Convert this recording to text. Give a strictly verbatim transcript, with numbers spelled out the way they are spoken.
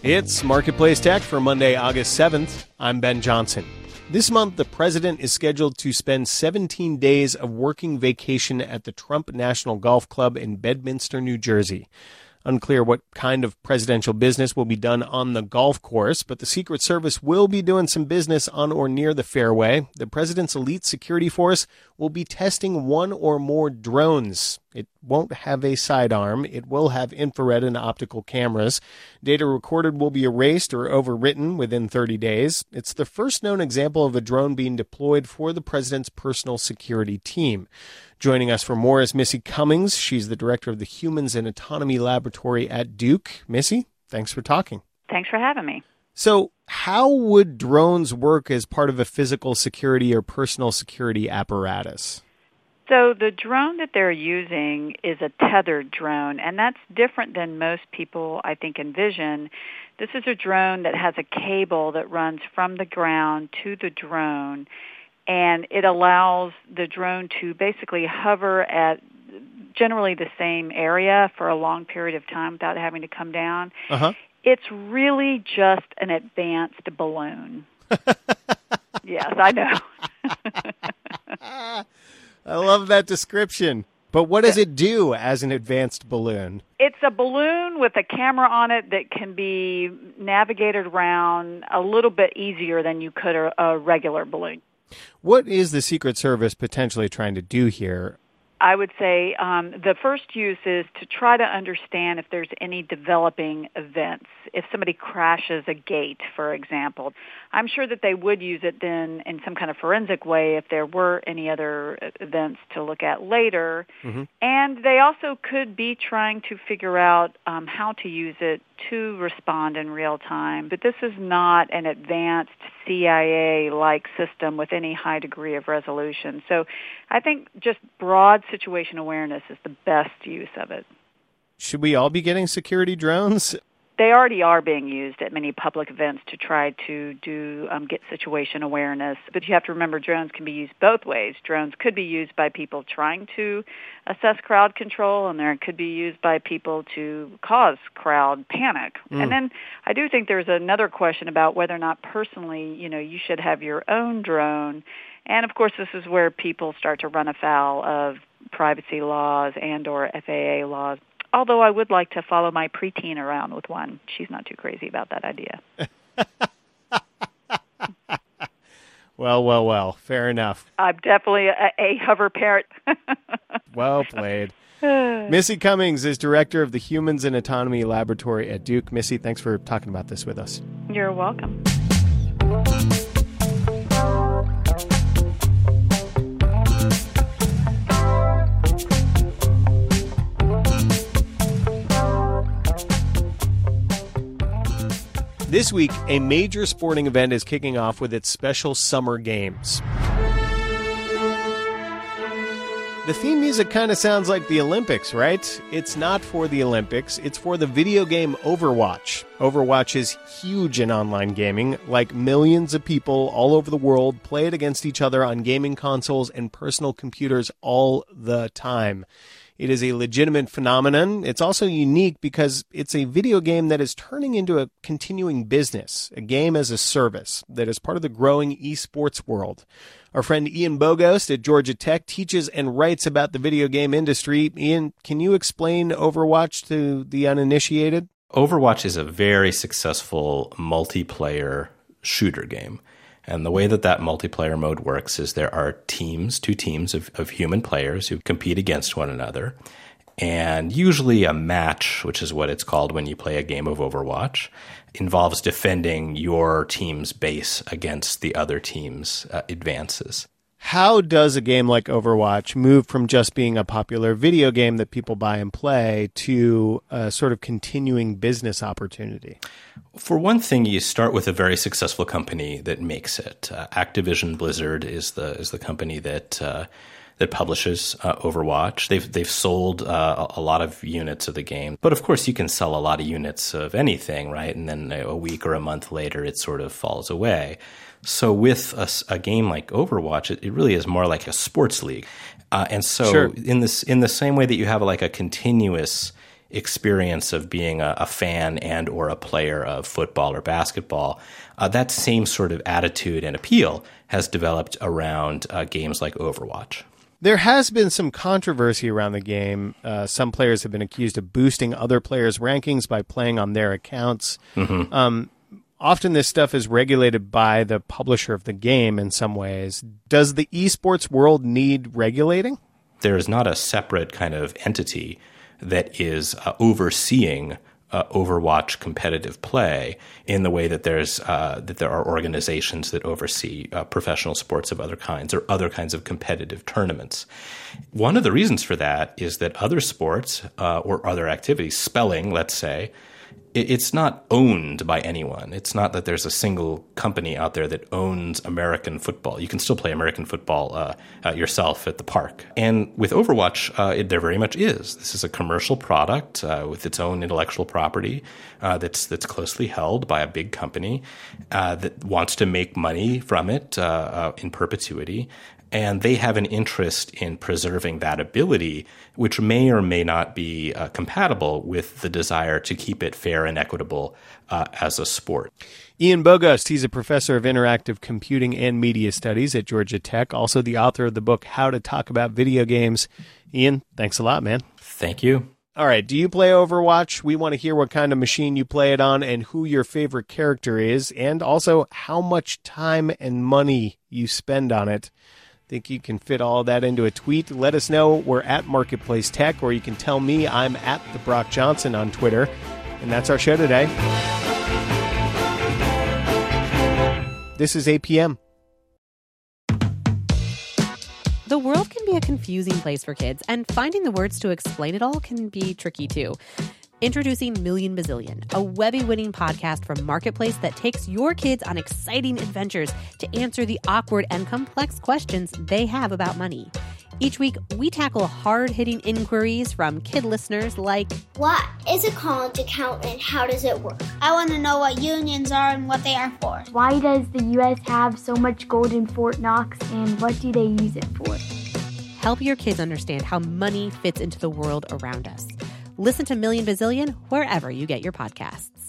It's Marketplace Tech for Monday, August seventh. I'm Ben Johnson. This month, the president is scheduled to spend seventeen days of working vacation at the Trump National Golf Club in Bedminster, New Jersey. Unclear what kind of presidential business will be done on the golf course, but the Secret Service will be doing some business on or near the fairway. The president's elite security force will be testing one or more drones. It won't have a sidearm. It will have infrared and optical cameras. Data recorded will be erased or overwritten within thirty days. It's the first known example of a drone being deployed for the president's personal security team. Joining us for more is Missy Cummings. She's the director of the Humans and Autonomy Laboratory at Duke. Missy, thanks for talking. Thanks for having me. So how would drones work as part of a physical security or personal security apparatus? So the drone that they're using is a tethered drone, and that's different than most people, I think, envision. This is a drone that has a cable that runs from the ground to the drone, and it allows the drone to basically hover at generally the same area for a long period of time without having to come down. Uh-huh. It's really just an advanced balloon. Yes, I know. I love that description. But what does it do as an advanced balloon? It's a balloon with a camera on it that can be navigated around a little bit easier than you could a, a regular balloon. What is the Secret Service potentially trying to do here? I would say um, the first use is to try to understand if there's any developing events. If somebody crashes a gate, for example, I'm sure that they would use it then in some kind of forensic way if there were any other events to look at later. Mm-hmm. And they also could be trying to figure out um, how to use it to respond in real time. But this is not an advanced C I A-like system with any high degree of resolution. So I think just broad situation awareness is the best use of it. Should we all be getting security drones? They already are being used at many public events to try to do um, get situation awareness. But you have to remember drones can be used both ways. Drones could be used by people trying to assess crowd control, and there could be used by people to cause crowd panic. Mm. And then I do think there's another question about whether or not personally, you know, you should have your own drone. And, of course, this is where people start to run afoul of privacy laws and or F A A laws. Although I would like to follow my preteen around with one. She's not too crazy about that idea. Well, well, well. Fair enough. I'm definitely a, a hover parrot. Well played. Missy Cummings is director of the Humans and Autonomy Laboratory at Duke. Missy, thanks for talking about this with us. You're welcome. This week, a major sporting event is kicking off with its special summer games. The theme music kind of sounds like the Olympics, right? It's not for the Olympics. It's for the video game Overwatch. Overwatch is huge in online gaming. Like millions of people all over the world play it against each other on gaming consoles and personal computers all the time. It is a legitimate phenomenon. It's also unique because it's a video game that is turning into a continuing business, a game as a service that is part of the growing esports world. Our friend Ian Bogost at Georgia Tech teaches and writes about the video game industry. Ian, can you explain Overwatch to the uninitiated? Overwatch is a very successful multiplayer shooter game. And the way that that multiplayer mode works is there are teams, two teams of, of human players who compete against one another. And usually a match, which is what it's called when you play a game of Overwatch, involves defending your team's base against the other team's uh, advances. How does a game like Overwatch move from just being a popular video game that people buy and play to a sort of continuing business opportunity? For one thing, you start with a very successful company that makes it. Uh, Activision Blizzard is the is the company that uh, that publishes uh, Overwatch. They've they've sold uh, a lot of units of the game, but of course you can sell a lot of units of anything, right? And then a week or a month later, it sort of falls away. So with a, a game like Overwatch, it, it really is more like a sports league. Uh, and so sure. in this in the same way that you have like a continuous experience of being a, a fan and or a player of football or basketball, uh, that same sort of attitude and appeal has developed around uh, games like Overwatch. There has been some controversy around the game. Uh, some players have been accused of boosting other players' rankings by playing on their accounts. Mm-hmm. Um, often this stuff is regulated by the publisher of the game in some ways. Does the esports world need regulating? There is not a separate kind of entity that is uh, overseeing Uh, Overwatch competitive play in the way that there's uh, that there are organizations that oversee uh, professional sports of other kinds or other kinds of competitive tournaments. One of the reasons for that is that other sports uh, or other activities, spelling, let's say, it, it's not owned by anyone. It's not that there's a single company out there that owns American football. You can still play American football uh, uh, yourself at the park. And with Overwatch, uh, it, there very much is. This is a commercial product uh, with its own intellectual property uh, that's that's closely held by a big company uh, that wants to make money from it uh, uh, in perpetuity. And they have an interest in preserving that ability, which may or may not be uh, compatible with the desire to keep it fair and equitable uh, as a sport. Ian Bogost, he's a professor of interactive computing and media studies at Georgia Tech, also the author of the book How to Talk About Video Games. Ian, thanks a lot, man. Thank you. All right, do you play Overwatch? We want to hear what kind of machine you play it on and who your favorite character is, and also how much time and money you spend on it. Think you can fit all of that into a tweet? Let us know. We're at Marketplace Tech, or you can tell me I'm at the Brock Johnson on Twitter. And that's our show today. This is A P M. The world can be a confusing place for kids, and finding the words to explain it all can be tricky too. Introducing Million Bazillion, a Webby-winning podcast from Marketplace that takes your kids on exciting adventures to answer the awkward and complex questions they have about money. Each week, we tackle hard-hitting inquiries from kid listeners like, what is a college account and how does it work? I want to know what unions are and what they are for. Why does the U S have so much gold in Fort Knox, and what do they use it for? Help your kids understand how money fits into the world around us. Listen to Million Bazillion wherever you get your podcasts.